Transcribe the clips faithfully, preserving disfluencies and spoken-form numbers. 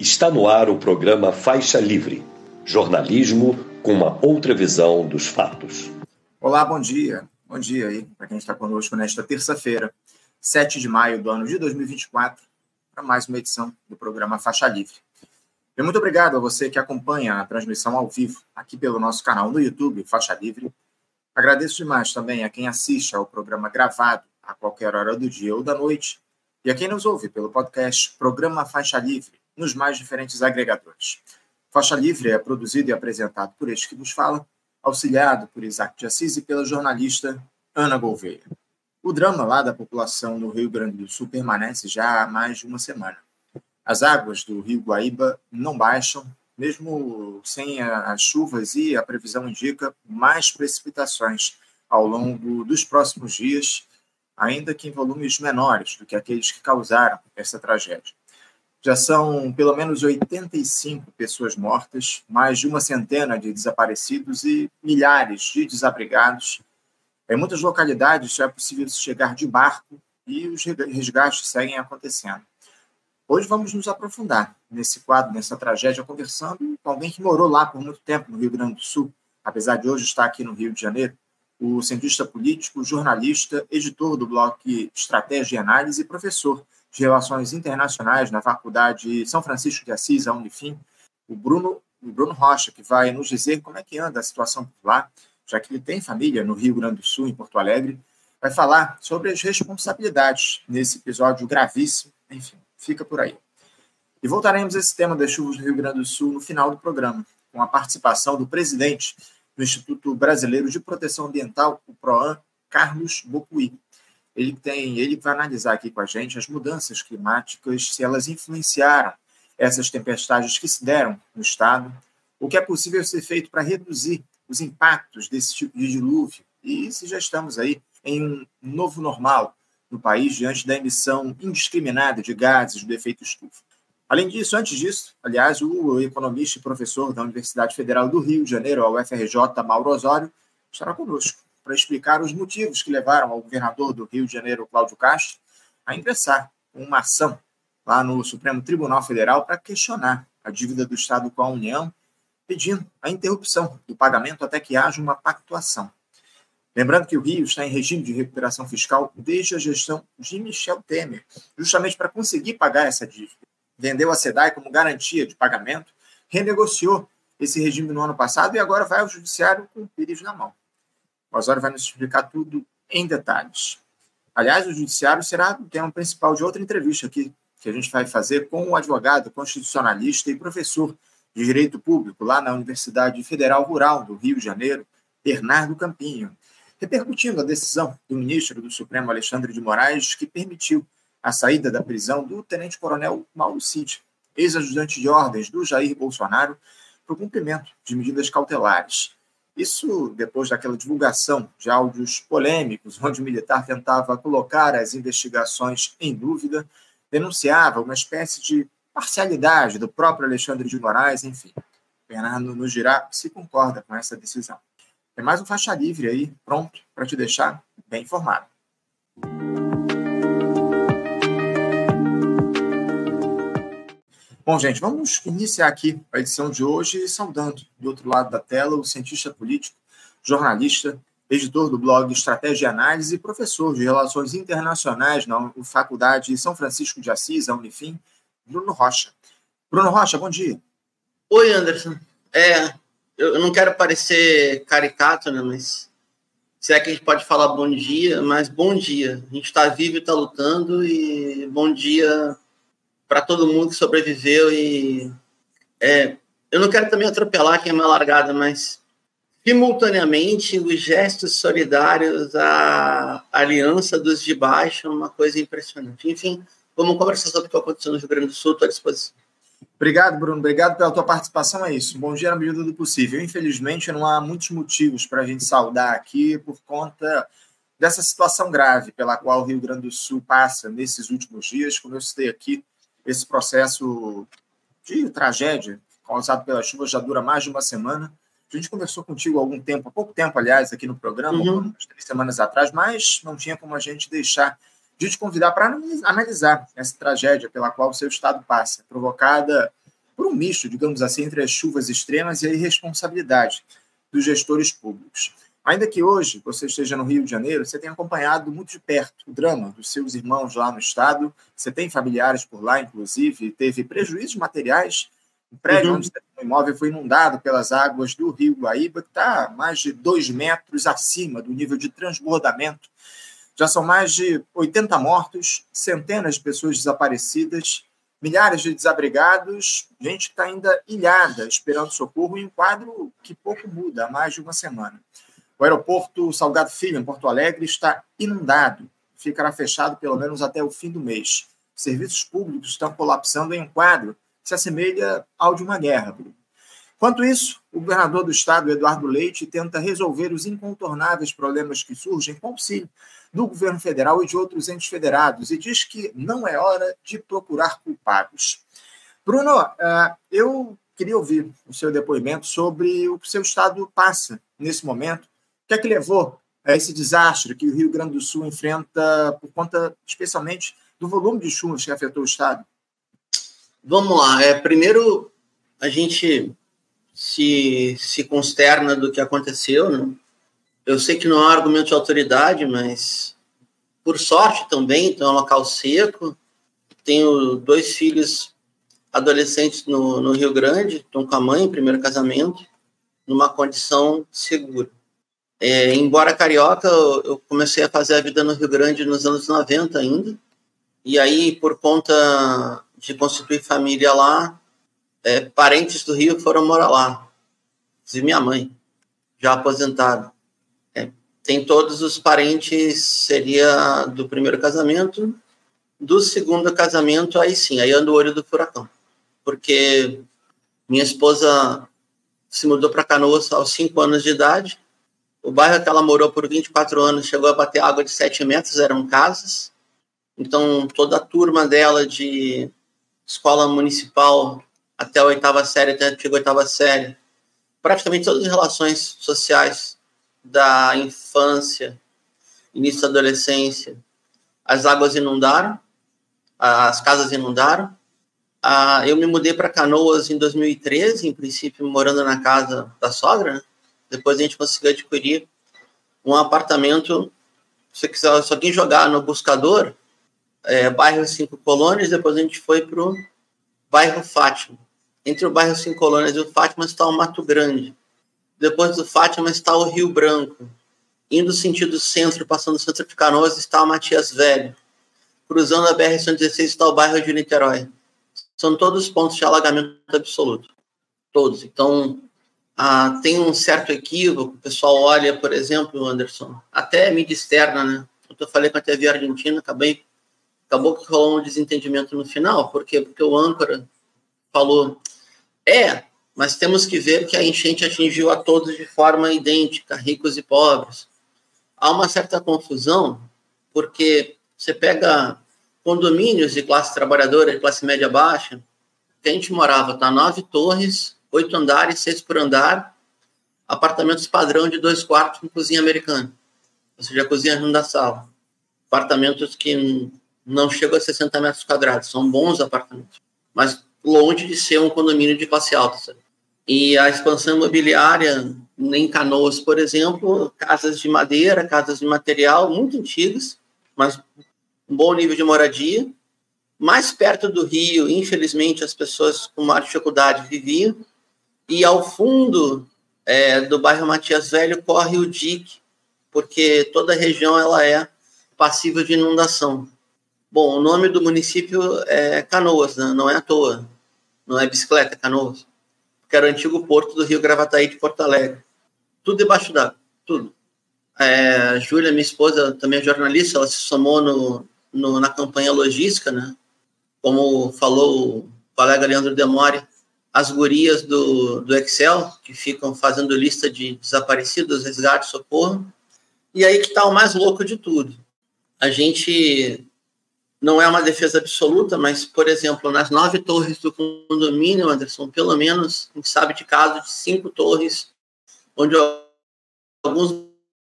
Está no ar o programa Faixa Livre, jornalismo com uma outra visão dos fatos. Olá, bom dia. Bom dia aí para quem está conosco nesta terça-feira, sete de maio do ano de dois mil e vinte e quatro, para mais uma edição do programa Faixa Livre. E muito obrigado a você que acompanha a transmissão ao vivo aqui pelo nosso canal no YouTube, Faixa Livre. Agradeço demais também a quem assiste ao programa gravado a qualquer hora do dia ou da noite e a quem nos ouve pelo podcast Programa Faixa Livre, nos mais diferentes agregadores. Faixa Livre é produzido e apresentado por este que vos fala, auxiliado por Isaac de Assis e pela jornalista Ana Gouveia. O drama lá da população no Rio Grande do Sul permanece já há mais de uma semana. As águas do Rio Guaíba não baixam, mesmo sem as chuvas, e a previsão indica mais precipitações ao longo dos próximos dias, ainda que em volumes menores do que aqueles que causaram essa tragédia. Já são pelo menos oitenta e cinco pessoas mortas, mais de uma centena de desaparecidos e milhares de desabrigados. Em muitas localidades já é possível chegar de barco e os resgates seguem acontecendo. Hoje vamos nos aprofundar nesse quadro, nessa tragédia, conversando com alguém que morou lá por muito tempo no Rio Grande do Sul, apesar de hoje estar aqui no Rio de Janeiro, o cientista político, jornalista, editor do blog Estratégia e Análise e professor de Relações Internacionais na Faculdade São Francisco de Assis, a Unifim, o Bruno, o Bruno Rocha, que vai nos dizer como é que anda a situação por lá, já que ele tem família no Rio Grande do Sul, em Porto Alegre, vai falar sobre as responsabilidades nesse episódio gravíssimo. Enfim, fica por aí. E voltaremos a esse tema das chuvas no Rio Grande do Sul no final do programa, com a participação do presidente do Instituto Brasileiro de Proteção Ambiental, o PROAM, Carlos Bocuí. Ele tem, ele vai analisar aqui com a gente as mudanças climáticas, se elas influenciaram essas tempestades que se deram no estado, o que é possível ser feito para reduzir os impactos desse tipo de dilúvio e se já estamos aí em um novo normal no país diante da emissão indiscriminada de gases do efeito estufa. Além disso, antes disso, aliás, o economista e professor da Universidade Federal do Rio de Janeiro, a U F R J, Mauro Osório, estará conosco para explicar os motivos que levaram ao governador do Rio de Janeiro, Cláudio Castro, a ingressar uma ação lá no Supremo Tribunal Federal para questionar a dívida do Estado com a União, pedindo a interrupção do pagamento até que haja uma pactuação. Lembrando que o Rio está em regime de recuperação fiscal desde a gestão de Michel Temer, justamente para conseguir pagar essa dívida. Vendeu a SEDAI como garantia de pagamento, renegociou esse regime no ano passado e agora vai ao judiciário com o pires na mão. O Osório vai nos explicar tudo em detalhes. Aliás, o judiciário será o tema principal de outra entrevista aqui, que a gente vai fazer com o advogado constitucionalista e professor de Direito Público lá na Universidade Federal Rural do Rio de Janeiro, Bernardo Campinho, repercutindo a decisão do ministro do Supremo, Alexandre de Moraes, que permitiu a saída da prisão do tenente-coronel Mauro Cid, ex-ajudante de ordens do Jair Bolsonaro, para o cumprimento de medidas cautelares. Isso depois daquela divulgação de áudios polêmicos, onde o militar tentava colocar as investigações em dúvida, denunciava uma espécie de parcialidade do próprio Alexandre de Moraes, enfim. Bernardo nos dirá se concorda com essa decisão. Tem mais um Faixa Livre aí, pronto para te deixar bem informado. Bom, gente, vamos iniciar aqui a edição de hoje saudando, do outro lado da tela, o cientista político, jornalista, editor do blog Estratégia e Análise e professor de Relações Internacionais na Faculdade São Francisco de Assis, a Unifim, Bruno Rocha. Bruno Rocha, bom dia. Oi, Anderson. É, eu não quero parecer caricato, né, mas se é que a gente pode falar bom dia, mas bom dia. A gente está vivo e está lutando e bom dia para todo mundo que sobreviveu e é, eu não quero também atropelar quem é uma largada, mas simultaneamente os gestos solidários, a aliança dos de baixo é uma coisa impressionante. Enfim, vamos conversar sobre o que aconteceu no Rio Grande do Sul, estou à disposição. Obrigado, Bruno. Obrigado pela tua participação. É isso. Bom dia na medida do possível. Infelizmente, não há muitos motivos para a gente saudar aqui por conta dessa situação grave pela qual o Rio Grande do Sul passa nesses últimos dias. Como eu citei aqui, esse processo de tragédia causado pelas chuvas já dura mais de uma semana. A gente conversou contigo há algum tempo, há pouco tempo, aliás, aqui no programa, uhum. umas três semanas atrás, mas não tinha como a gente deixar de te convidar para analisar essa tragédia pela qual o seu estado passa, provocada por um misto, digamos assim, entre as chuvas extremas e a irresponsabilidade dos gestores públicos. Ainda que hoje você esteja no Rio de Janeiro, você tem acompanhado muito de perto o drama dos seus irmãos lá no estado, você tem familiares por lá, inclusive, teve prejuízos materiais. O prédio uhum. onde o imóvel foi inundado pelas águas do Rio Guaíba, que está mais de dois metros acima do nível de transbordamento. Já são mais de oitenta mortos, centenas de pessoas desaparecidas, milhares de desabrigados, gente que está ainda ilhada, esperando socorro, em um quadro que pouco muda há mais de uma semana. O aeroporto Salgado Filho, em Porto Alegre, está inundado. Ficará fechado pelo menos até o fim do mês. Os serviços públicos estão colapsando em um quadro que se assemelha ao de uma guerra. Enquanto isso, o governador do estado, Eduardo Leite, tenta resolver os incontornáveis problemas que surgem com auxílio do governo federal e de outros entes federados e diz que não é hora de procurar culpados. Bruno, eu queria ouvir o seu depoimento sobre o que o seu estado passa nesse momento. O que é que levou a esse desastre que o Rio Grande do Sul enfrenta por conta, especialmente, do volume de chuvas que afetou o estado? Vamos lá. É, primeiro, a gente se, se consterna do que aconteceu, né? Eu sei que não é um argumento de autoridade, mas, por sorte também, então é um local seco. Tenho dois filhos adolescentes no, no Rio Grande, estão com a mãe, primeiro casamento, numa condição segura. É, embora carioca, eu comecei a fazer a vida no Rio Grande nos anos noventa ainda, e aí, por conta de constituir família lá, é, parentes do Rio foram morar lá, inclusive minha mãe, já aposentada. É, tem todos os parentes, seria do primeiro casamento, do segundo casamento, aí sim, aí anda o olho do furacão, porque minha esposa se mudou para Canoas aos cinco anos de idade. O bairro que ela morou por vinte e quatro anos chegou a bater água de sete metros, eram casas. Então, toda a turma dela de escola municipal até a oitava série, até a oitava série, praticamente todas as relações sociais da infância, início da adolescência, as águas inundaram, as casas inundaram. Ah, eu me mudei para Canoas em dois mil e treze, em princípio morando na casa da sogra, né? Depois a gente conseguiu adquirir um apartamento. Se você quiser, se alguém jogar no buscador, é, bairro Cinco Colônias, depois a gente foi para o bairro Fátima. Entre o bairro Cinco Colônias e o Fátima está o Mato Grande. Depois do Fátima está o Rio Branco. Indo sentido centro, passando o centro de Canoas, está o Matias Velho. Cruzando a B R cento e dezesseis está o bairro de Niterói. São todos pontos de alagamento absoluto. Todos. Então, ah, tem um certo equívoco. O pessoal olha, por exemplo, Anderson, até mídia externa, né? Eu falei com a T V Argentina, acabei, acabou que rolou um desentendimento no final. Por quê? Porque o âncora falou, é, mas temos que ver que a enchente atingiu a todos de forma idêntica, ricos e pobres. Há uma certa confusão, porque você pega condomínios de classe trabalhadora, de classe média baixa, que a gente morava, tá? Nove torres, oito andares, seis por andar, apartamentos padrão de dois quartos com cozinha americana, ou seja, a cozinha junto da sala. Apartamentos que não chegam a sessenta metros quadrados, são bons apartamentos, mas longe de ser um condomínio de classe alta, sabe? E a expansão imobiliária em Canoas, por exemplo, casas de madeira, casas de material muito antigas, mas um bom nível de moradia. Mais perto do rio, infelizmente, as pessoas com maior dificuldade viviam. E ao fundo é, do bairro Matias Velho corre o dique, porque toda a região ela é passível de inundação. Bom, o nome do município é Canoas, né? Não é à toa. Não é bicicleta, é Canoas. Que era o antigo porto do Rio Gravataí de Porto Alegre. Tudo debaixo d'água, tudo. É, a Júlia, minha esposa, também é jornalista, ela se somou no, no, na campanha logística, né? Como falou o colega Leandro Demore, as gurias do, do Excel, que ficam fazendo lista de desaparecidos, resgate, socorro. E aí que está o mais louco de tudo. A gente não é uma defesa absoluta, mas, por exemplo, nas nove torres do condomínio, Anderson, pelo menos, a gente sabe de casos de cinco torres, onde alguns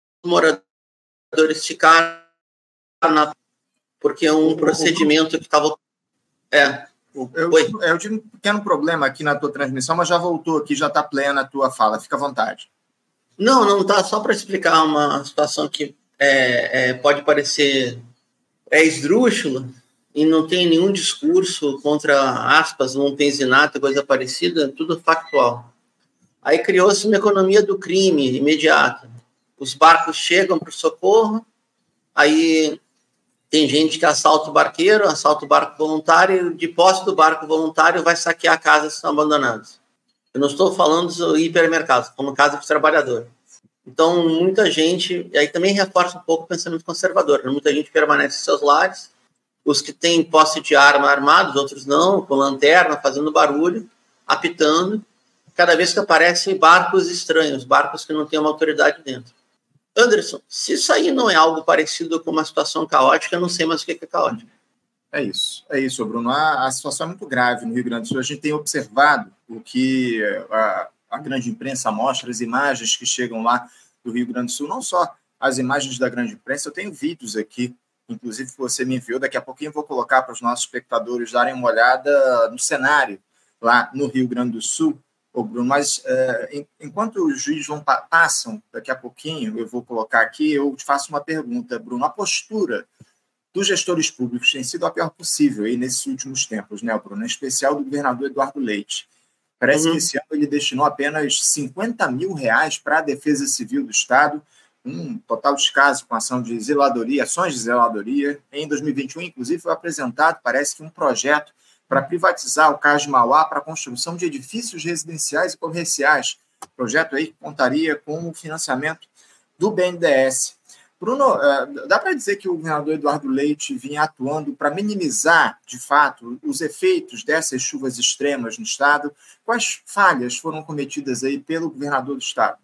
moradores ficaram na... porque é um procedimento que estava... É, Eu, eu tive um pequeno problema aqui na tua transmissão, mas já voltou aqui, já está plena a tua fala. Fica à vontade. Não, não tá. Só para explicar uma situação que é, é, pode parecer é esdrúxula e não tem nenhum discurso contra aspas, não tem zinato, coisa parecida, tudo factual. Aí criou-se uma economia do crime imediata. Os barcos chegam para o socorro, aí tem gente que assalta o barqueiro, assalta o barco voluntário, e de posse do barco voluntário vai saquear casas que estão abandonadas. Eu não estou falando do hipermercado, estou falando casa dos trabalhadores. Então, muita gente, e aí também reforça um pouco o pensamento conservador, né? Muita gente permanece em seus lares, os que têm posse de arma armados, outros não, com lanterna, fazendo barulho, apitando, cada vez que aparecem barcos estranhos, barcos que não têm uma autoridade dentro. Anderson, se isso aí não é algo parecido com uma situação caótica, eu não sei mais o que é caótico. É isso, é isso, Bruno. A, a situação é muito grave no Rio Grande do Sul. A gente tem observado o que a, a grande imprensa mostra, as imagens que chegam lá do Rio Grande do Sul, não só as imagens da grande imprensa, eu tenho vídeos aqui, inclusive que você me enviou, daqui a pouquinho eu vou colocar para os nossos espectadores darem uma olhada no cenário lá no Rio Grande do Sul. Ô, Bruno, mas é, enquanto os vídeos vão, passam, daqui a pouquinho, eu vou colocar aqui, eu te faço uma pergunta, Bruno. A postura dos gestores públicos tem sido a pior possível aí nesses últimos tempos, né, Bruno? Em especial do governador Eduardo Leite. Parece uhum. que esse ano ele destinou apenas cinquenta mil reais para a Defesa Civil do Estado, um total descaso com ação de zeladoria, ações de zeladoria. Em dois mil e vinte e um, inclusive, foi apresentado, parece que um projeto para privatizar o Cais de Mauá para a construção de edifícios residenciais e comerciais. Projeto aí que contaria com o financiamento do B N D E S. Bruno, dá para dizer que o governador Eduardo Leite vinha atuando para minimizar, de fato, os efeitos dessas chuvas extremas no Estado? Quais falhas foram cometidas aí pelo governador do Estado?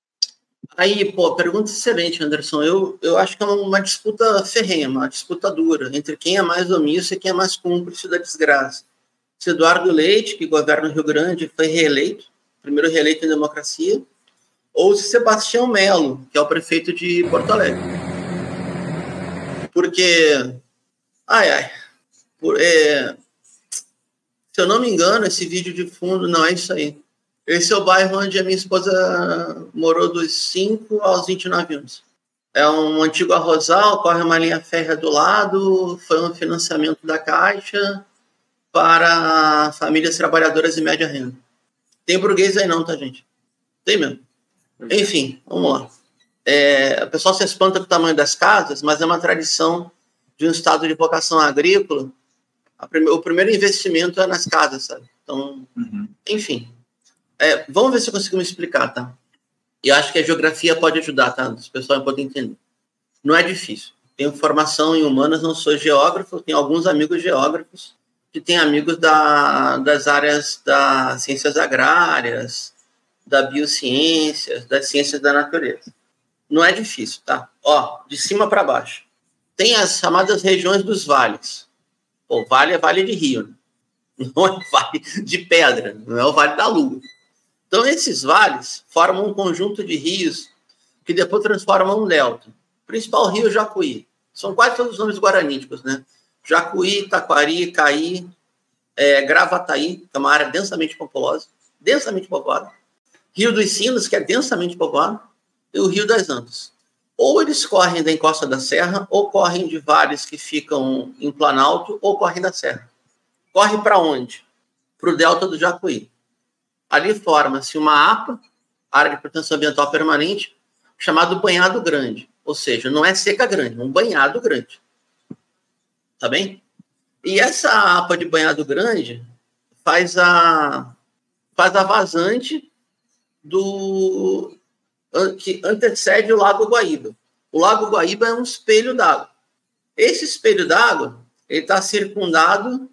Aí, pô, pergunta excelente, Anderson. Eu, eu acho que é uma disputa ferrenha, uma disputa dura, entre quem é mais omisso e quem é mais cúmplice da desgraça. Se Eduardo Leite, que governa o Rio Grande, foi reeleito, primeiro reeleito em democracia, ou se Sebastião Melo, que é o prefeito de Porto Alegre. Porque, ai, ai, por, é, se eu não me engano, esse vídeo de fundo não é isso aí. Esse é o bairro onde a minha esposa morou dos cinco aos vinte e nove anos. É um antigo arrozal, corre uma linha férrea do lado, foi um financiamento da Caixa para famílias trabalhadoras de média renda. Tem burguês aí não, tá, gente? Tem mesmo. Enfim, vamos lá. É, o pessoal se espanta com o tamanho das casas, mas é uma tradição de um estado de vocação agrícola. A prime- o primeiro investimento é nas casas, sabe? Então, uhum. enfim. É, vamos ver se eu consigo me explicar, tá? E acho que a geografia pode ajudar, tá? O pessoal pode entender. Não é difícil. Tenho formação em humanas, não sou geógrafo, tenho alguns amigos geógrafos que têm amigos da, das áreas das ciências agrárias, da biociências, das ciências da natureza. Não é difícil, tá? Ó, de cima para baixo. Tem as chamadas regiões dos vales. Pô, vale é vale de rio, né? Não é vale de pedra, não é o vale da lua. Então, esses vales formam um conjunto de rios que depois transformam um delta. O principal rio é o Jacuí. São quase todos os nomes guaraníticos, né? Jacuí, Taquari, Caí, é, Gravataí, que é uma área densamente populosa, densamente povoada. Rio dos Sinos, que é densamente povoado, e o Rio das Antas. Ou eles correm da encosta da serra, ou correm de vales que ficam em Planalto, ou correm da serra. Corre para onde? Para o delta do Jacuí. Ali forma-se uma A P A, Área de Proteção Ambiental Permanente, chamado Banhado Grande. Ou seja, não é seca grande, é um banhado grande. Tá bem? E essa A P A de Banhado Grande faz a, faz a vazante do, que antecede o Lago Guaíba. O Lago Guaíba é um espelho d'água. Esse espelho d'água está circundado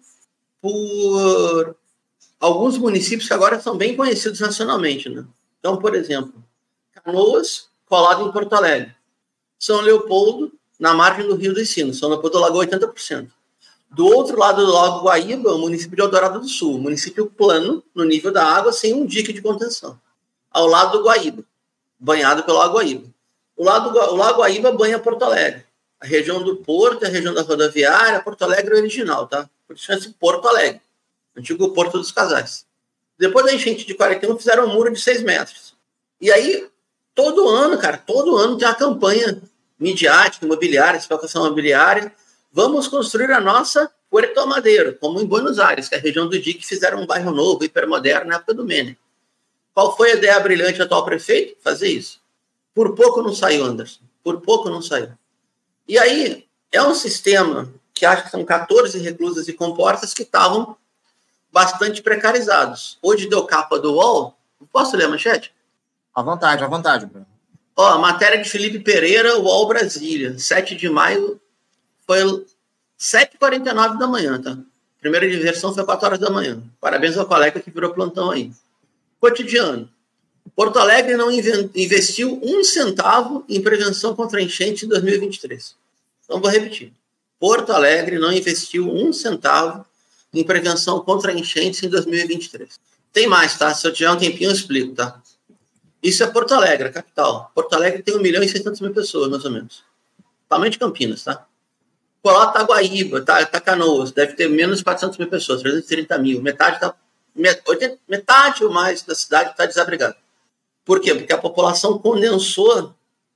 por alguns municípios que agora são bem conhecidos nacionalmente, né? Então, por exemplo, Canoas, colado em Porto Alegre. São Leopoldo, na margem do Rio dos Sinos. São Leopoldo Lagoa, oitenta por cento. Do outro lado do Lago Guaíba, o município de Eldorado do Sul. Município plano, no nível da água, sem um dique de contenção. Ao lado do Guaíba, banhado pelo Lago Guaíba. O, lado, o Lago Guaíba banha Porto Alegre. A região do Porto, a região da rodoviária, Porto Alegre é original, tá? Por isso chama-se Porto Alegre. antigo Porto dos Casais. Depois da enchente de quarenta e um, fizeram um muro de seis metros. E aí, todo ano, cara, todo ano tem uma campanha midiática, imobiliária, especulação imobiliária. Vamos construir a nossa Puerto Madero, como em Buenos Aires, que é a região do D I C, que fizeram um bairro novo, hipermoderno, na época do Menem. Qual foi a ideia brilhante do atual prefeito? Fazer isso. Por pouco não saiu, Anderson. Por pouco não saiu. E aí, é um sistema que acho que são quatorze reclusas e comportas que estavam bastante precarizados. Hoje deu capa do U O L. Posso ler a manchete? À vontade, à vontade, Bruno. Ó, a matéria de Felipe Pereira, U O L Brasília, sete de maio, foi sete e quarenta e nove da manhã, tá? Primeira versão foi quatro horas da manhã. Parabéns ao colega que virou plantão aí. Cotidiano. Porto Alegre não investiu um centavo em prevenção contra enchente em dois mil e vinte e três. Então, vou repetir. Porto Alegre não investiu um centavo em prevenção contra enchentes em dois mil e vinte e três. Tem mais, tá? Se eu tiver um tempinho, eu explico, tá? Isso é Porto Alegre, a capital. Porto Alegre tem um milhão e seiscentas mil pessoas, mais ou menos. Tamanho de Campinas, tá? Colar Taguaíba, tá, tá Canoas, deve ter menos de quatrocentas mil pessoas, trezentos e trinta mil. Metade, tá, metade, metade ou mais da cidade está desabrigada. Por quê? Porque a população condensou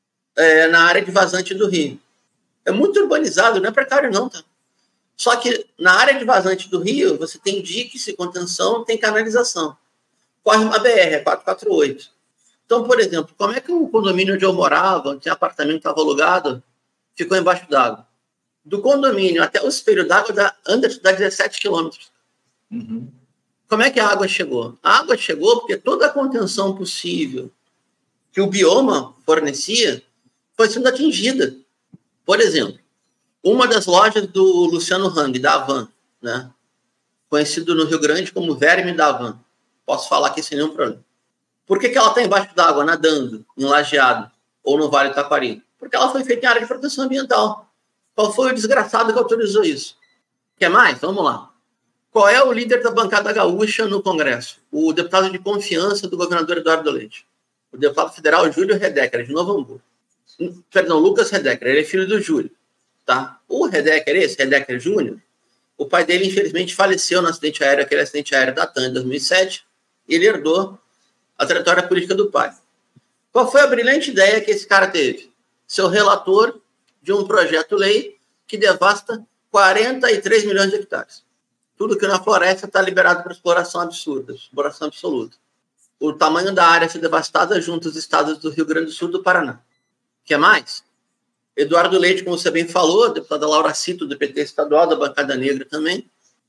é, na área de vazante do rio. É muito urbanizado, não é precário não, tá? Só que na área de vazante do rio, você tem diques e contenção, tem canalização. Corre uma B R, é quatrocentos e quarenta e oito. Então, por exemplo, como é que o condomínio onde eu morava, onde tinha apartamento que estava alugado, ficou embaixo d'água? Do condomínio até o espelho d'água dá, anda, dá dezessete quilômetros. Uhum. Como é que a água chegou? A água chegou porque toda a contenção possível que o bioma fornecia foi sendo atingida. Por exemplo, uma das lojas do Luciano Hang, da Havan, né? Conhecido no Rio Grande como Verme da Havan. Posso falar aqui sem nenhum problema. Por que, que ela está embaixo d'água, nadando, em Lajeado, ou no Vale do Taquari? Porque ela foi feita em área de proteção ambiental. Qual foi o desgraçado que autorizou isso? Quer mais? Vamos lá. Qual é o líder da bancada gaúcha no Congresso? O deputado de confiança do governador Eduardo Leite. O deputado federal Júlio Redecker, de Novo Hamburgo. Perdão, Lucas Redecker, ele é filho do Júlio. Tá? O Redecker, esse, Redecker Júnior, o pai dele, infelizmente, faleceu no acidente aéreo, aquele acidente aéreo da TAM, em dois mil e sete, e ele herdou a trajetória política do pai. Qual foi a brilhante ideia que esse cara teve? Ser o relator de um projeto-lei que devasta quarenta e três milhões de hectares. Tudo que na floresta está liberado para exploração absurda, exploração absoluta. O tamanho da área a ser devastada junto aos estados do Rio Grande do Sul e do Paraná. Quer mais? Eduardo Leite, como você bem falou, a deputada Laura Cito, do P T estadual, da bancada negra também,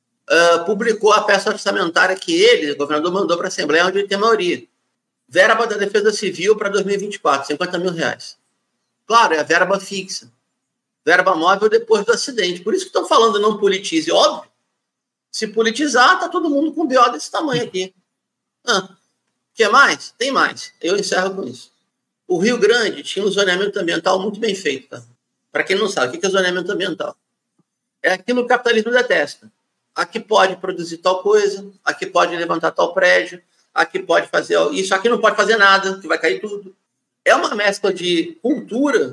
uh, publicou a peça orçamentária que ele, o governador, mandou para a Assembleia, onde ele tem maioria. Verba da Defesa Civil para dois mil e vinte e quatro, cinquenta mil reais. Claro, é a verba fixa. Verba móvel depois do acidente. Por isso que estão falando não politize. Óbvio. Se politizar, está todo mundo com um B O desse tamanho aqui. Ah, quer mais? Tem mais. Eu encerro com isso. O Rio Grande tinha um zoneamento ambiental muito bem feito. Tá? Para quem não sabe, o que é zoneamento ambiental? É aquilo que o capitalismo detesta. Aqui pode produzir tal coisa, aqui pode levantar tal prédio, aqui pode fazer isso, aqui não pode fazer nada, que vai cair tudo. É uma mescla de cultura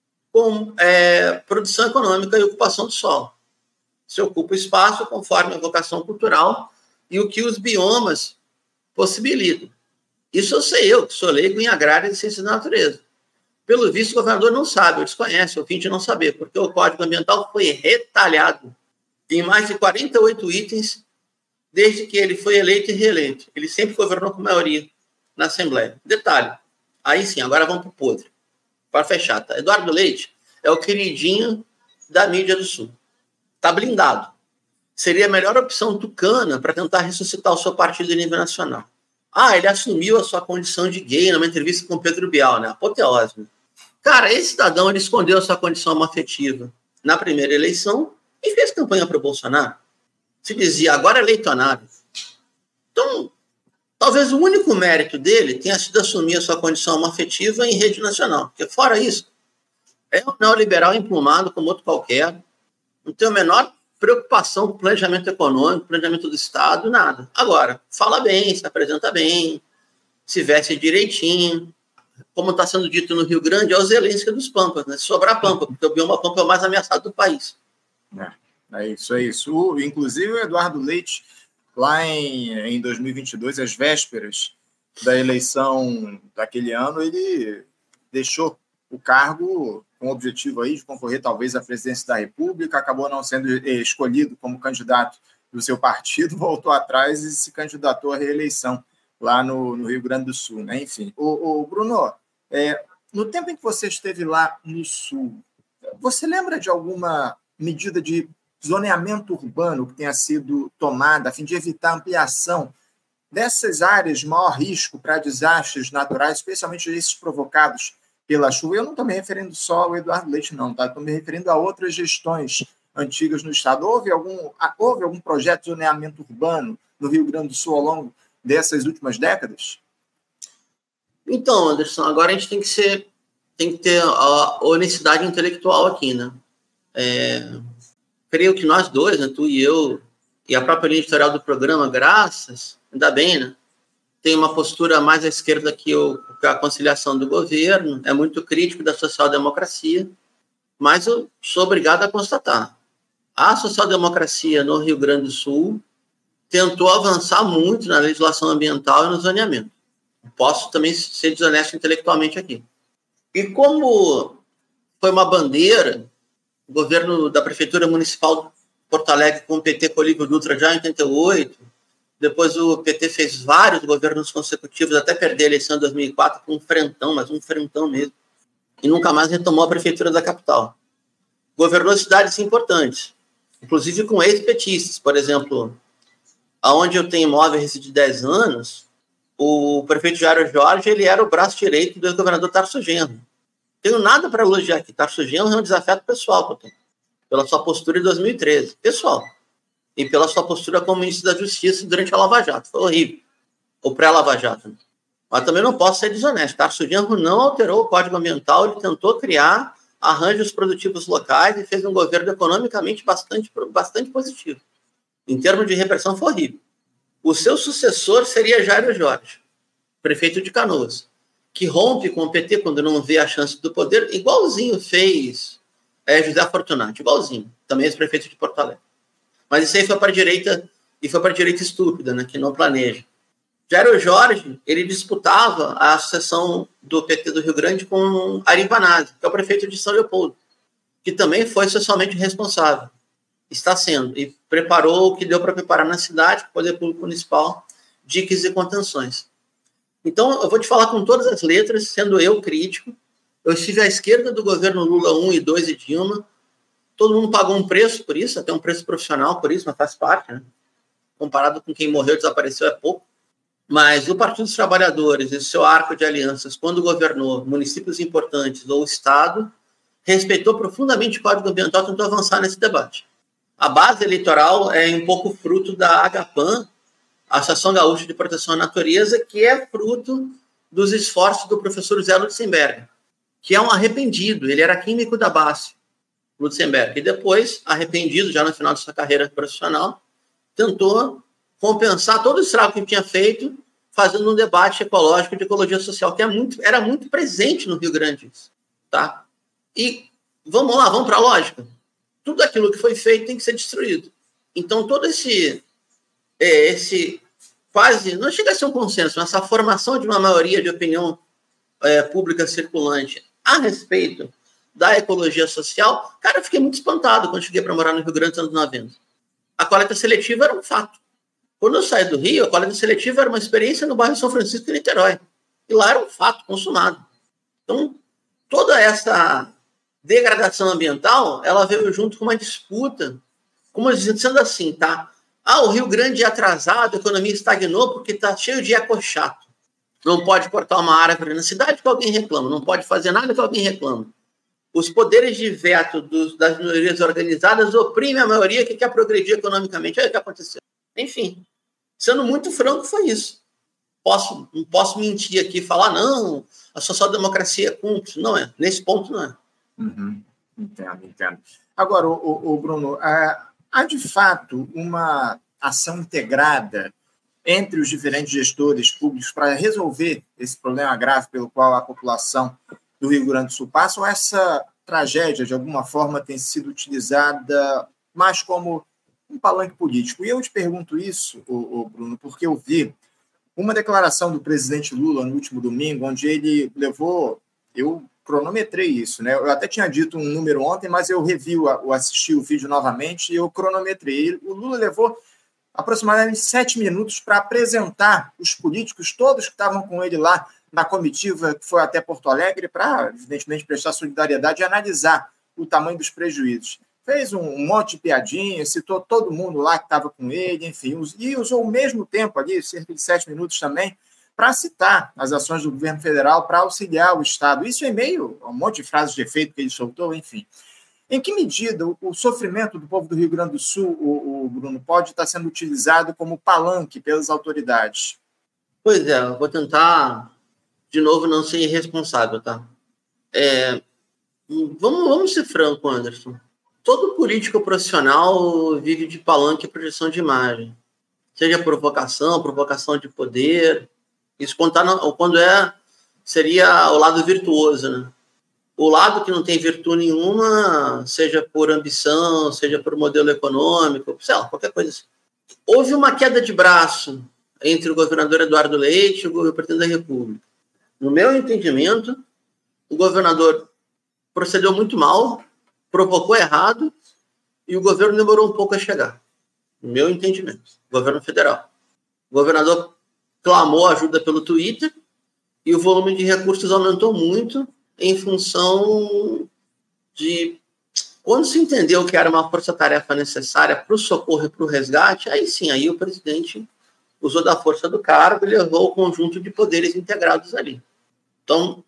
com é, produção econômica e ocupação do solo. Se ocupa o espaço conforme a vocação cultural e o que os biomas possibilitam. Isso eu sei eu, que sou leigo em agrária e ciências da natureza. Pelo visto, o governador não sabe, ou desconhece, ou finge não saber, porque o Código Ambiental foi retalhado em mais de quarenta e oito itens desde que ele foi eleito e reeleito. Ele sempre governou com maioria na Assembleia. Detalhe, aí sim, agora vamos para o podre. Para fechar, tá? Eduardo Leite é o queridinho da mídia do Sul. Está blindado. Seria a melhor opção tucana para tentar ressuscitar o seu partido em nível nacional. Ah, ele assumiu a sua condição de gay numa entrevista com o Pedro Bial, né? Apoteose. Né? Cara, esse cidadão ele escondeu a sua condição homoafetiva na primeira eleição e fez campanha para o Bolsonaro. Se dizia, agora é leitonário. Então, talvez o único mérito dele tenha sido assumir a sua condição homoafetiva em rede nacional. Porque fora isso, é um neoliberal emplumado como outro qualquer. Não tem a menor preocupação com planejamento econômico, planejamento do Estado, nada. Agora, fala bem, se apresenta bem, se veste direitinho. Como está sendo dito no Rio Grande, é o Zelensky dos Pampas, né? Se sobrar Pampa, porque o bioma Pampa é o mais ameaçado do país. É, é isso, é isso. O, inclusive, o Eduardo Leite lá em, em dois mil e vinte e dois, às vésperas da eleição daquele ano, ele deixou o cargo com o objetivo aí de concorrer talvez à presidência da República, acabou não sendo escolhido como candidato do seu partido, voltou atrás e se candidatou à reeleição lá no, no Rio Grande do Sul, né? Enfim, o, o Bruno, é, no tempo em que você esteve lá no Sul, você lembra de alguma medida de zoneamento urbano que tenha sido tomada a fim de evitar a ampliação dessas áreas de maior risco para desastres naturais, especialmente esses provocados pela chuva? Eu não estou me referindo só ao Eduardo Leite, não, tá? Estou me referindo a outras gestões antigas no Estado. Houve algum, houve algum projeto de zoneamento urbano no Rio Grande do Sul ao longo dessas últimas décadas? Então, Anderson, agora a gente tem que ser, tem que ter a honestidade intelectual aqui, né? É, creio que nós dois, né, tu e eu, e a própria linha editorial do programa, graças, ainda bem, né? Tem uma postura mais à esquerda que, o, que a conciliação do governo, é muito crítico da social-democracia, mas eu sou obrigado a constatar. A social-democracia no Rio Grande do Sul tentou avançar muito na legislação ambiental e no zoneamento. Posso também ser desonesto intelectualmente aqui. E como foi uma bandeira, o governo da Prefeitura Municipal de Porto Alegre com o P T com Olívio Dutra já em oitenta e oito, depois o P T fez vários governos consecutivos, até perder a eleição em dois mil e quatro com um frentão, mas um frentão mesmo, e nunca mais retomou a Prefeitura da capital. Governou cidades importantes, inclusive com ex-petistas. Por exemplo, aonde eu tenho imóvel residi dez anos, o prefeito Jairo Jorge, ele era o braço direito do ex-governador Tarso Genro. Tenho nada para elogiar aqui. Tarso Genro é um desafeto pessoal que eu tenho, pela sua postura em dois mil e treze, pessoal, e pela sua postura como ministro da Justiça durante a Lava Jato. Foi horrível. Ou pré-Lava Jato. Né? Mas também não posso ser desonesto. Tarso Genro não alterou o Código Ambiental, ele tentou criar arranjos produtivos locais e fez um governo economicamente bastante, bastante positivo. Em termos de repressão, foi horrível. O seu sucessor seria Jairo Jorge, prefeito de Canoas, que rompe com o P T quando não vê a chance do poder, igualzinho fez é, José Fortunato, igualzinho, também ex-prefeito de Porto Alegre. Mas isso aí foi para a direita, e foi para a direita estúpida, né, que não planeja. Jairo Jorge, ele disputava a sucessão do P T do Rio Grande com Ari Vanazzi, que é o prefeito de São Leopoldo, que também foi socialmente responsável. Está sendo, e preparou o que deu para preparar na cidade, com o Poder Público Municipal, diques e contenções. Então, eu vou te falar com todas as letras, sendo eu crítico. Eu estive à esquerda do governo Lula um e dois e Dilma. Todo mundo pagou um preço por isso, até um preço profissional por isso, mas faz parte, né? Comparado com quem morreu e desapareceu é pouco. Mas o Partido dos Trabalhadores e o seu arco de alianças, quando governou municípios importantes ou o Estado, respeitou profundamente o Código Ambiental e tentou avançar nesse debate. A base eleitoral é um pouco fruto da AGAPAN, a Associação Gaúcha de Proteção à Natureza, que é fruto dos esforços do professor Zé Lutzenberger, que é um arrependido. Ele era químico da B A S F, Lutzenberger, e depois, arrependido, já no final de sua carreira profissional, tentou compensar todo o estrago que tinha feito, fazendo um debate ecológico de ecologia social, que é muito, era muito presente no Rio Grande. Tá? E vamos lá, vamos para a lógica. Tudo aquilo que foi feito tem que ser destruído. Então, todo esse, é, esse quase, não chega a ser um consenso, mas essa formação de uma maioria de opinião é, pública circulante a respeito da ecologia social, cara, eu fiquei muito espantado quando cheguei para morar no Rio Grande nos anos noventa. A coleta seletiva era um fato. Quando eu saí do Rio, a coleta seletiva era uma experiência no bairro São Francisco e Niterói. E lá era um fato consumado. Então, toda essa degradação ambiental, ela veio junto com uma disputa, como dizendo assim, tá? Ah, o Rio Grande é atrasado, a economia estagnou porque está cheio de ecochato. Não pode cortar uma árvore na cidade que alguém reclama, não pode fazer nada que alguém reclama. Os poderes de veto dos, das minorias organizadas oprimem a maioria que quer progredir economicamente. Olha o que aconteceu. Enfim, sendo muito franco, foi isso. Posso, não posso mentir aqui e falar, não, a social-democracia é cúmplice. Não é, nesse ponto não é. Uhum. Entendo, entendo. Agora, o, o, o Bruno, há, há de fato uma ação integrada entre os diferentes gestores públicos para resolver esse problema grave pelo qual a população do Rio Grande do Sul passa, ou essa tragédia, de alguma forma, tem sido utilizada mais como um palanque político. E eu te pergunto isso, ô, ô Bruno, porque eu vi uma declaração do presidente Lula no último domingo, onde ele levou, eu cronometrei isso, né? Eu até tinha dito um número ontem, mas eu revi, eu assisti o vídeo novamente e eu cronometrei. O Lula levou aproximadamente sete minutos para apresentar os políticos, todos que estavam com ele lá na comitiva, que foi até Porto Alegre, para, evidentemente, prestar solidariedade e analisar o tamanho dos prejuízos. Fez um, um monte de piadinha, citou todo mundo lá que estava com ele, enfim, e usou o mesmo tempo ali, cerca de sete minutos também, para citar as ações do governo federal para auxiliar o Estado. Isso em meio a um monte de frases de efeito que ele soltou, enfim. Em que medida o, o sofrimento do povo do Rio Grande do Sul, o, o Bruno, pode estar sendo utilizado como palanque pelas autoridades? Pois é, eu vou tentar, de novo, não ser irresponsável, tá? É, vamos, vamos ser franco, Anderson. Todo político profissional vive de palanque e projeção de imagem. Seja provocação, provocação de poder. Isso quando, tá no, quando é, seria o lado virtuoso, né? O lado que não tem virtude nenhuma, seja por ambição, seja por modelo econômico, sei lá, qualquer coisa assim. Houve uma queda de braço entre o governador Eduardo Leite e o presidente da República. No meu entendimento, o governador procedeu muito mal, provocou errado e o governo demorou um pouco a chegar. No meu entendimento. Governo federal. O governador clamou ajuda pelo Twitter e o volume de recursos aumentou muito em função de... Quando se entendeu que era uma força-tarefa necessária para o socorro e para o resgate, aí sim, aí o presidente usou da força do cargo e levou o conjunto de poderes integrados ali. Então,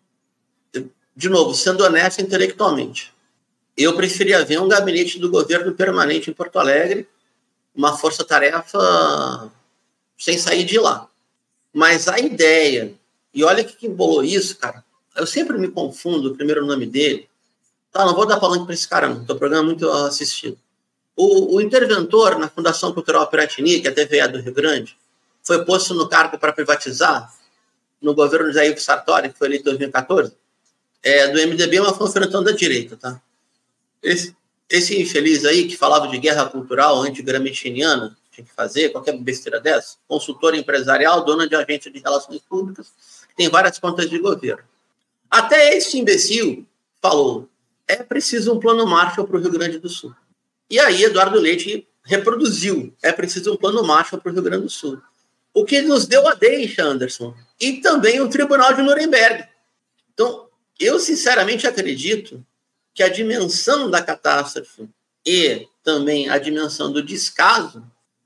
de novo, sendo honesto intelectualmente, eu preferia ver um gabinete do governo permanente em Porto Alegre, uma força-tarefa sem sair de lá. Mas a ideia, e olha que embolou isso, cara, eu sempre me confundo o primeiro nome dele. Tá, não vou dar palanque para esse cara, não. Tô programa muito assistido. O, o interventor na Fundação Cultural Piratini, que é a T V E do Rio Grande, foi posto no cargo para privatizar no governo de Jair Sartori, que foi eleito em dois mil e catorze, é, do M D B, mas foi um frentão da direita, tá? Esse, esse infeliz aí, que falava de guerra cultural anti-gramsciana, tinha que fazer, qualquer besteira dessa, consultor empresarial, dona de agência de relações públicas, tem várias contas de governo. Até esse imbecil falou, é preciso um plano Marshall para o Rio Grande do Sul. E aí Eduardo Leite reproduziu, é preciso um plano Marshall para o Rio Grande do Sul. O que nos deu a deixa, Anderson, e também o Tribunal de Nuremberg. Então, eu sinceramente acredito que a dimensão da catástrofe e também a dimensão do descaso,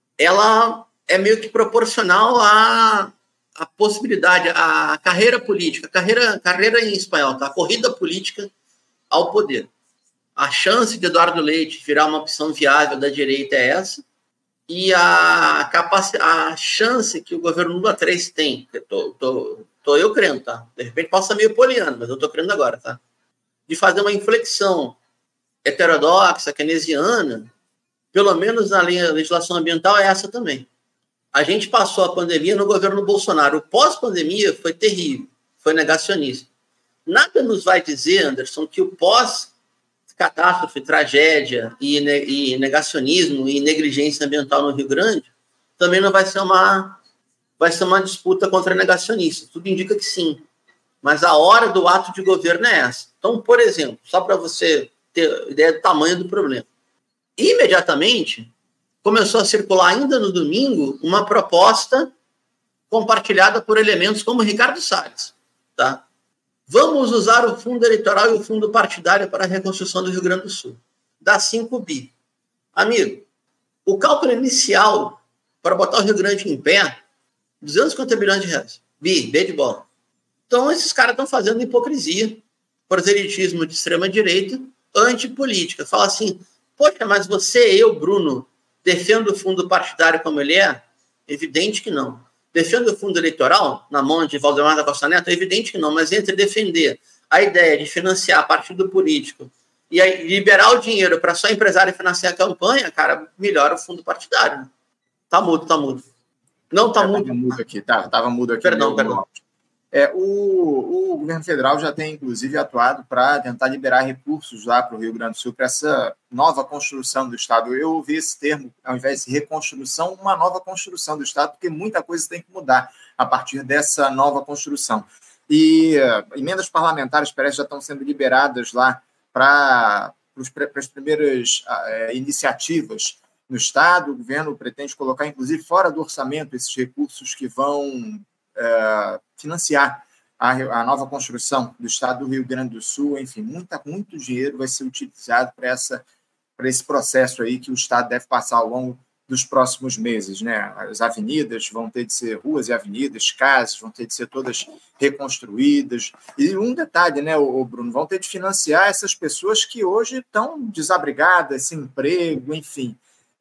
ela é meio que proporcional à, à possibilidade, à carreira política, carreira, carreira em espanhol, tá? A corrida política ao poder. A chance de Eduardo Leite virar uma opção viável da direita é essa, e a, capac... a chance que o governo Lula três tem, tô, tô, tô eu crendo, tá? De repente passa meio poliano, mas eu tô crendo agora, tá? De fazer uma inflexão heterodoxa, keynesiana, pelo menos na legislação ambiental, é essa também. A gente passou a pandemia no governo Bolsonaro. O pós-pandemia foi terrível, foi negacionista. Nada nos vai dizer, Anderson, que o pós-catástrofe, tragédia e, ne- e negacionismo e negligência ambiental no Rio Grande também não vai ser uma, vai ser uma disputa contra negacionistas. Tudo indica que sim. Mas a hora do ato de governo é essa. Então, por exemplo, só para você ter ideia do tamanho do problema. Imediatamente, começou a circular ainda no domingo uma proposta compartilhada por elementos como Ricardo Salles. Tá? Vamos usar o fundo eleitoral e o fundo partidário para a reconstrução do Rio Grande do Sul. Dá cinco bi. Amigo, o cálculo inicial para botar o Rio Grande em pé, duzentos e cinquenta bilhões de reais. Bi, B de bola. Então, esses caras estão fazendo hipocrisia, proselitismo de extrema-direita, antipolítica. Fala assim, poxa, mas você, eu, Bruno, defendo o fundo partidário como ele é? Evidente que não. Defendo o fundo eleitoral, na mão de Valdemar da Costa Neto? Evidente que não, mas entre defender a ideia de financiar partido político e liberar o dinheiro para só empresário financiar a campanha, cara, melhora o fundo partidário. Né? Tá mudo, tá mudo. Não tá é, mudo. Tava mudo aqui, tá, tava mudo aqui. Perdão, perdão. É, o, o governo federal já tem, inclusive, atuado para tentar liberar recursos lá para o Rio Grande do Sul, para essa nova construção do Estado. Eu ouvi esse termo, ao invés de reconstrução, uma nova construção do Estado, porque muita coisa tem que mudar a partir dessa nova construção. E uh, emendas parlamentares parece que já estão sendo liberadas lá para as primeiras uh, iniciativas no Estado. O governo pretende colocar, inclusive, fora do orçamento, esses recursos que vão Uh, financiar a, a nova construção do Estado do Rio Grande do Sul. Enfim, muita, muito dinheiro vai ser utilizado para essa, para esse processo aí que o Estado deve passar ao longo dos próximos meses, né? As avenidas vão ter de ser ruas e avenidas, casas vão ter de ser todas reconstruídas. E um detalhe, né, o Bruno, vão ter de financiar essas pessoas que hoje estão desabrigadas, sem emprego, enfim.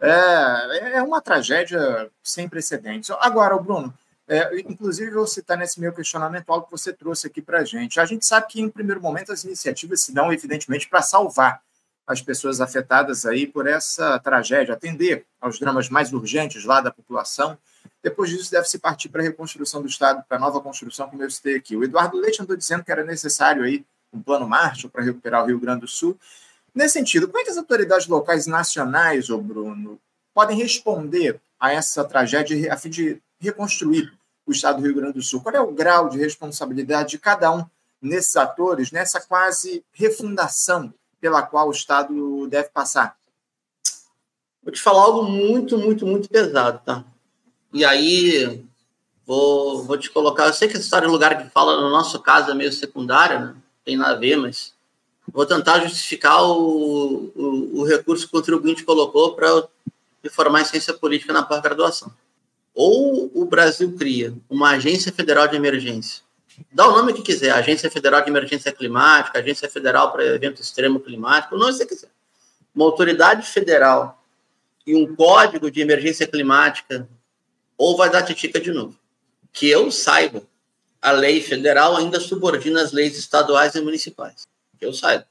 É, é uma tragédia sem precedentes. Agora, o Bruno, É, inclusive, eu vou citar nesse meu questionamento algo que você trouxe aqui para a gente. A gente sabe que, em primeiro momento, as iniciativas se dão, evidentemente, para salvar as pessoas afetadas aí por essa tragédia, atender aos dramas mais urgentes lá da população. Depois disso, deve-se partir para a reconstrução do Estado, para a nova construção, como eu citei aqui. O Eduardo Leite andou dizendo que era necessário aí um plano Marshall para recuperar o Rio Grande do Sul. Nesse sentido, como é que as autoridades locais e nacionais, ô Bruno, podem responder a essa tragédia a fim de reconstruir o Estado do Rio Grande do Sul? Qual é o grau de responsabilidade de cada um nesses atores, nessa quase refundação pela qual o Estado deve passar? Vou te falar algo muito, muito, muito pesado, tá? E aí, vou, vou te colocar... Eu sei que essa história é um lugar de fala, no nosso caso, é meio secundária, né? Não tem nada a ver, mas vou tentar justificar o, o, o recurso que o contribuinte colocou para me formar em ciência política na pós-graduação. Ou o Brasil cria uma agência federal de emergência, dá o nome que quiser, Agência Federal de Emergência Climática, Agência Federal para Evento Extremo Climático, o nome que você quiser. Uma autoridade federal e um código de emergência climática, ou vai dar titica de novo. Que eu saiba, a lei federal ainda subordina as leis estaduais e municipais. Que eu saiba.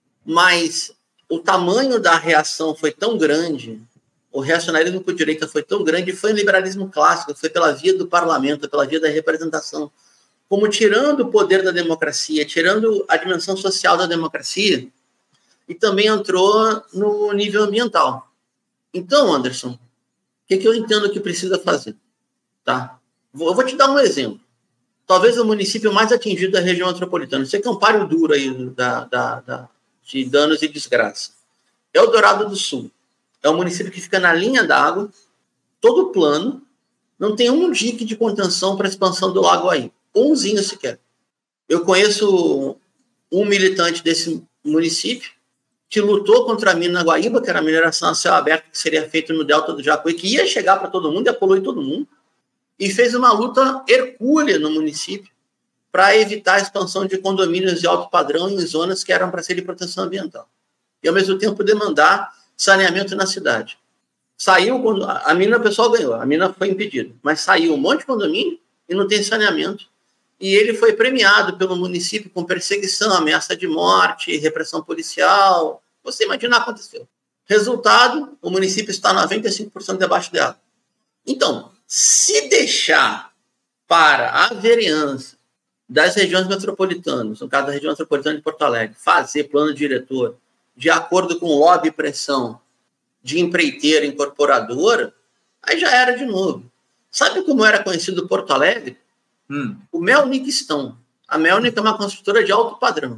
Mas o tamanho da reação foi tão grande, o reacionarismo por direita foi tão grande, foi o liberalismo clássico, foi pela via do parlamento, pela via da representação, como tirando o poder da democracia, tirando a dimensão social da democracia, e também entrou no nível ambiental. Então, Anderson, o que, que eu entendo que precisa fazer? Tá? Eu vou te dar um exemplo. Talvez o município mais atingido da região metropolitana, isso aqui é um páreo duro aí da, da, da, de danos e desgraça. É o Dourado do Sul. É um município que fica na linha d'água, todo plano, não tem um dique de contenção para a expansão do lago aí. Umzinho sequer. Eu conheço um militante desse município que lutou contra a mina Guaíba, que era a mineração a céu aberto, que seria feita no delta do Jacuí, que ia chegar para todo mundo, ia poluir todo mundo, e fez uma luta hercúlea no município para evitar a expansão de condomínios de alto padrão em zonas que eram para ser de proteção ambiental. E, ao mesmo tempo, demandar saneamento na cidade. Saiu, a mina o pessoal ganhou, a mina foi impedida, mas saiu um monte de condomínio e não tem saneamento. E ele foi premiado pelo município com perseguição, ameaça de morte, repressão policial. Você imagina o que aconteceu. Resultado, o município está noventa e cinco por cento debaixo de água. Então, se deixar para a vereança das regiões metropolitanas, no caso da região metropolitana de Porto Alegre, fazer plano diretor de acordo com lobby e pressão de empreiteira incorporadora, aí já era de novo. Sabe como era conhecido Porto Alegre? Hum. O Melnick Stone. A Melnick é uma construtora de alto padrão.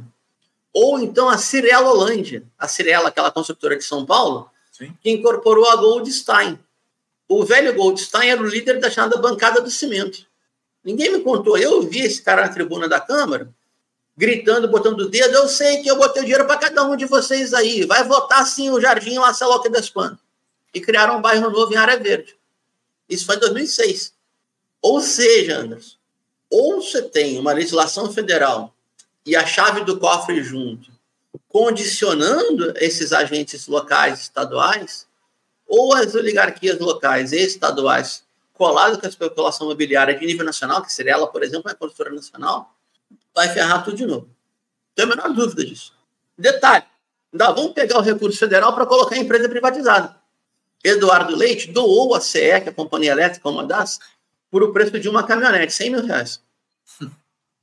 Ou então a Cirela Holândia, a Cirela, aquela construtora de São Paulo, sim, que incorporou a Goldstein. O velho Goldstein era o líder da chamada bancada do cimento. Ninguém me contou. Eu vi esse cara na tribuna da Câmara, gritando, botando o dedo. Eu sei que eu botei o dinheiro para cada um de vocês aí. Vai votar, sim, o Jardim La Celoca das Quantas. E criaram um bairro novo em Área Verde. Isso foi em dois mil e seis. Ou seja, Anderson, ou você tem uma legislação federal e a chave do cofre junto, condicionando esses agentes locais, estaduais, ou as oligarquias locais e estaduais coladas com a especulação imobiliária de nível nacional, que seria ela, por exemplo, a construtora nacional, vai ferrar tudo de novo. Não tenho a menor dúvida disso. Detalhe, ainda vamos pegar o recurso federal para colocar em empresa privatizada. Eduardo Leite doou a C E, que é a companhia elétrica, uma das, por o preço de uma caminhonete, cem mil reais.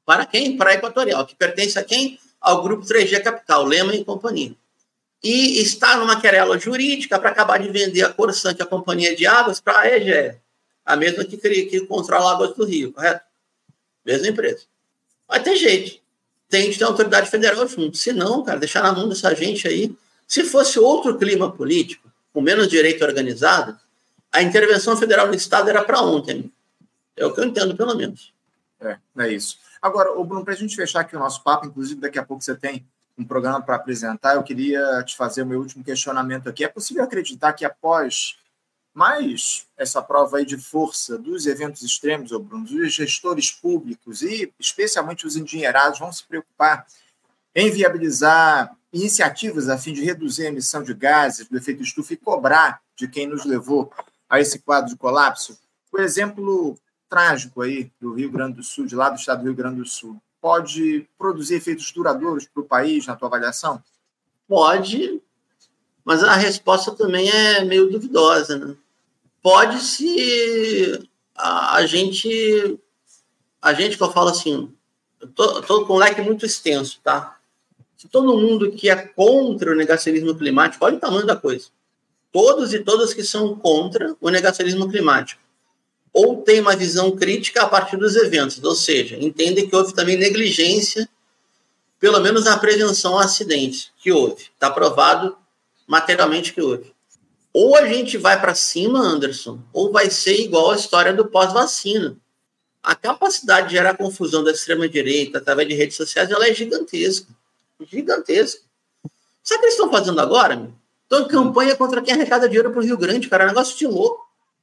Para quem? Para a Equatorial, que pertence a quem? Ao Grupo três G Capital, Lema e companhia. E está numa querela jurídica para acabar de vender a Corsan, que é a companhia de águas, para a Egea, a mesma que, que controla águas do Rio, correto? Mesma empresa. Vai ter jeito. Tem que ter autoridade federal junto. Se não, cara, deixar na mão dessa gente aí. Se fosse outro clima político, com menos direito organizado, a intervenção federal no Estado era para ontem. É o que eu entendo, pelo menos. É, é isso. Agora, ô Bruno, para a gente fechar aqui o nosso papo, inclusive daqui a pouco você tem um programa para apresentar, eu queria te fazer o meu último questionamento aqui. É possível acreditar que após mais essa prova aí de força dos eventos extremos, ô Bruno, os gestores públicos e especialmente os endinheirados vão se preocupar em viabilizar iniciativas a fim de reduzir a emissão de gases do efeito estufa e cobrar de quem nos levou a esse quadro de colapso? O exemplo trágico aí do Rio Grande do Sul, de lá do estado do Rio Grande do Sul, pode produzir efeitos duradouros para o país, na tua avaliação? Pode, mas a resposta também é meio duvidosa, né? Pode se a, a gente, a gente que eu falo assim, eu tô, tô com um leque muito extenso, tá? Se todo mundo que é contra o negacionismo climático, olha o tamanho da coisa, todos e todas que são contra o negacionismo climático, ou tem uma visão crítica a partir dos eventos, ou seja, entendem que houve também negligência, pelo menos na prevenção a acidentes, que houve. Está provado materialmente que houve. Ou a gente vai para cima, Anderson, ou vai ser igual a história do pós-vacina. A capacidade de gerar confusão da extrema-direita através de redes sociais, ela é gigantesca. Gigantesca. Sabe o que eles estão fazendo agora, meu? Estão em campanha contra quem arrecada dinheiro para o Rio Grande, cara. É um negócio de louco.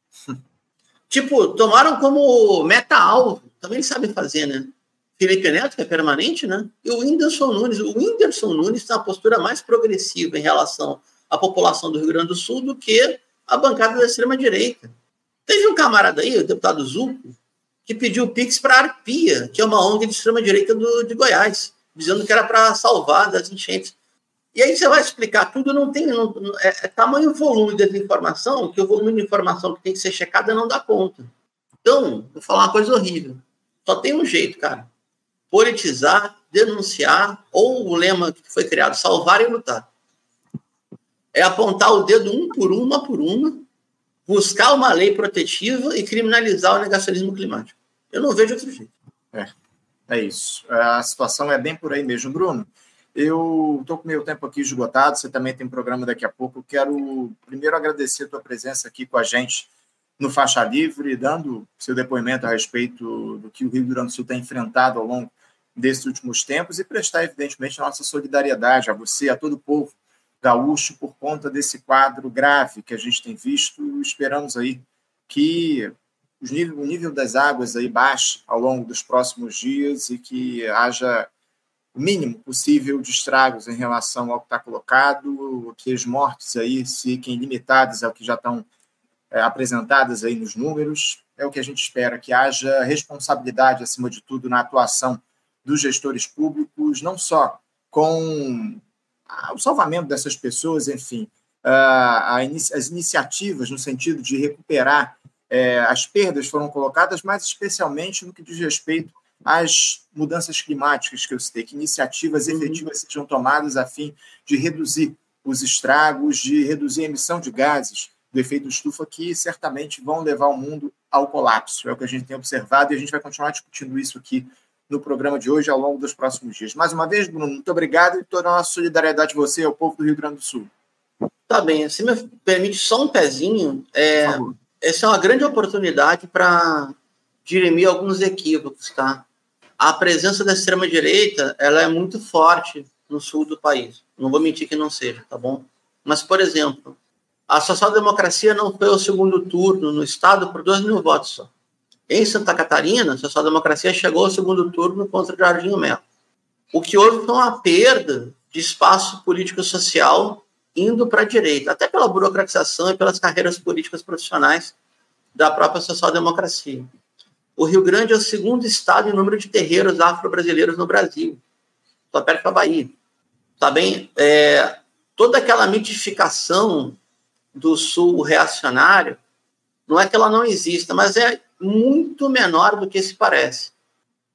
Tipo, tomaram como meta-alvo. Também eles sabem fazer, né? Felipe Neto, que é permanente, né? E o Whindersson Nunes. O Whindersson Nunes tem uma postura mais progressiva em relação à população do Rio Grande do Sul do que a bancada da extrema-direita. Teve um camarada aí, o deputado Zucco, que pediu Pix para a Arpia, que é uma O N G de extrema-direita do, de Goiás, dizendo que era para salvar das enchentes. E aí você vai explicar tudo, não tem... Não, é, é tamanho volume de informação, que o volume de informação que tem que ser checada não dá conta. Então, vou falar uma coisa horrível. Só tem um jeito, cara. Politizar, denunciar, ou o lema que foi criado, salvar e lutar. É apontar o dedo um por um, uma por uma, buscar uma lei protetiva e criminalizar o negacionismo climático. Eu não vejo outro jeito. É, é isso. A situação é bem por aí mesmo, Bruno. Eu estou com o meu tempo aqui esgotado, você também tem um programa daqui a pouco. Eu quero primeiro agradecer a tua presença aqui com a gente no Faixa Livre, dando seu depoimento a respeito do que o Rio Grande do Sul tem enfrentado ao longo desses últimos tempos e prestar, evidentemente, a nossa solidariedade a você, a todo o povo gaúcho, por conta desse quadro grave que a gente tem visto. Esperamos aí que o nível, o nível das águas aí baixe ao longo dos próximos dias e que haja o mínimo possível de estragos em relação ao que está colocado, que as mortes aí fiquem limitadas ao que já estão é, apresentadas aí nos números. É o que a gente espera, que haja responsabilidade, acima de tudo, na atuação dos gestores públicos, não só com o salvamento dessas pessoas, enfim, as iniciativas no sentido de recuperar é, as perdas foram colocadas, mas especialmente no que diz respeito as mudanças climáticas que eu citei, que iniciativas efetivas sejam tomadas a fim de reduzir os estragos, de reduzir a emissão de gases do efeito estufa, que certamente vão levar o mundo ao colapso. É o que a gente tem observado e a gente vai continuar discutindo isso aqui no programa de hoje ao longo dos próximos dias. Mais uma vez, Bruno, muito obrigado e toda a nossa solidariedade a você e ao povo do Rio Grande do Sul. Tá bem, se me permite só um pezinho, é, essa é uma grande oportunidade para dirimir alguns equívocos, tá? A presença da extrema-direita, ela é muito forte no sul do país. Não vou mentir que não seja, tá bom? Mas, por exemplo, a social-democracia não foi ao segundo turno no estado por dois mil votos só. Em Santa Catarina, a social-democracia chegou ao segundo turno contra o Jorginho Melo. O que houve foi uma perda de espaço político-social indo para a direita, até pela burocratização e pelas carreiras políticas profissionais da própria social-democracia. O Rio Grande é o segundo estado em número de terreiros afro-brasileiros no Brasil. Só perto da Bahia. Tá bem? É, toda aquela mitificação do sul reacionário, não é que ela não exista, mas é muito menor do que se parece.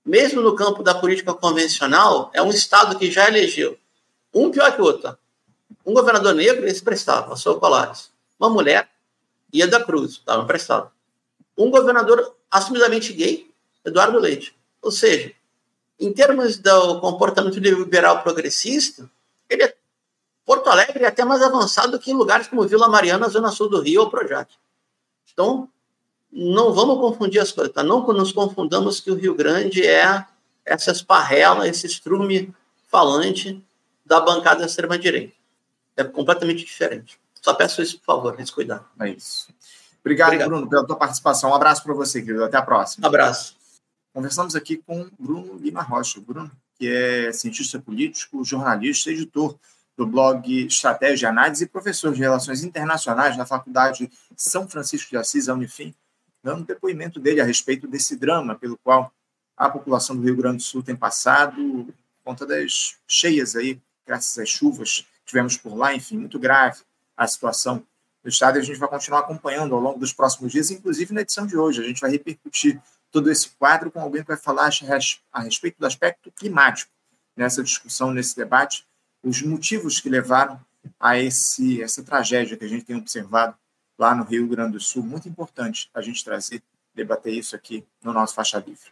mesmo no campo da política convencional, é um Estado que já elegeu um pior que o outro. Um governador negro, esse prestava, Sou Colares. Uma mulher, Ieda Cruz, estava prestado. Um governador assumidamente gay, Eduardo Leite. Ou seja, em termos do comportamento liberal progressista, ele é, Porto Alegre é até mais avançado que em lugares como Vila Mariana, Zona Sul do Rio ou Projac. Então, não vamos confundir as coisas, tá? Não nos confundamos que o Rio Grande é essa esparrela, esse estrume falante da bancada extrema-direita. É completamente diferente. Só peço isso, por favor, esse cuidado. É isso. Obrigado, Obrigado, Bruno, pela tua participação. Um abraço para você, querido. Até a próxima. Um abraço. Conversamos aqui com Bruno Lima Rocha. O Bruno, que é cientista político, jornalista, editor do blog Estratégia e Análise e professor de Relações Internacionais na Faculdade São Francisco de Assis, a Unifim, dando depoimento dele a respeito desse drama pelo qual a população do Rio Grande do Sul tem passado por conta das cheias aí, graças às chuvas que tivemos por lá. Enfim, muito grave a situação do estado e a gente vai continuar acompanhando ao longo dos próximos dias, inclusive na edição de hoje. A gente vai repercutir todo esse quadro com alguém que vai falar a respeito do aspecto climático nessa discussão, nesse debate, os motivos que levaram a esse, essa tragédia que a gente tem observado lá no Rio Grande do Sul. Muito importante a gente trazer, debater isso aqui no nosso Faixa Livre.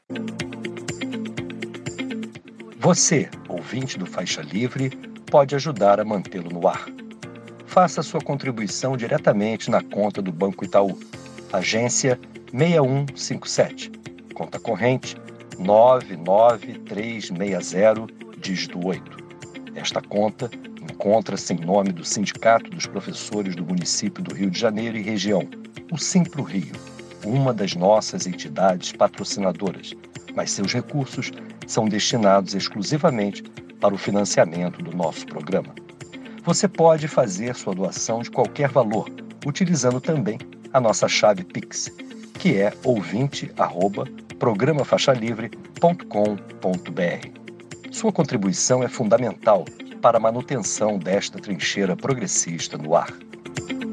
Você, ouvinte do Faixa Livre, pode ajudar a mantê-lo no ar. Faça sua contribuição diretamente na conta do Banco Itaú, agência seis um cinco sete, conta corrente nove nove três seis zero, dígito oito. Esta conta encontra-se em nome do Sindicato dos Professores do Município do Rio de Janeiro e Região, o Simpro Rio, uma das nossas entidades patrocinadoras, mas seus recursos são destinados exclusivamente para o financiamento do nosso programa. Você pode fazer sua doação de qualquer valor, utilizando também a nossa chave Pix, que é ouvinte arroba programa faixa livre ponto com ponto br. Sua contribuição é fundamental para a manutenção desta trincheira progressista no ar.